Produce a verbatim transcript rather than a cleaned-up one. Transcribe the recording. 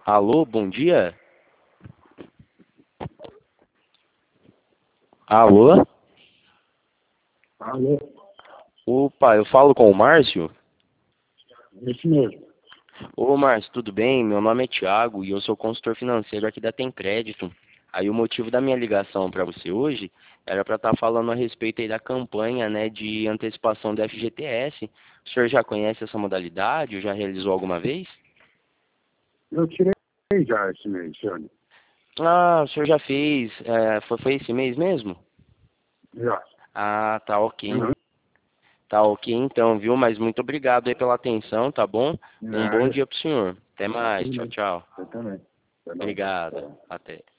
Alô, bom dia? Alô? Alô, Opa, eu falo com o Márcio? esse mesmo. Ô, Márcio, tudo bem? Meu nome é Thiago e eu sou consultor financeiro aqui da Tem Crédito. Aí o motivo da minha ligação para você hoje era para estar falando a respeito aí da campanha, né, de antecipação do F G T S. O senhor já conhece essa modalidade ou já realizou alguma vez? Eu tirei já esse mês, Xane. Ah, o senhor já fez. É, foi, foi esse mês mesmo? Já. Ah, tá ok. Uhum. Tá ok então, viu? Mas muito obrigado aí pela atenção, tá bom? Um bom Nada. dia pro senhor. Até mais. Tudo Tchau, bem. tchau. Eu também. Até mais. Obrigado. Tchau. Até.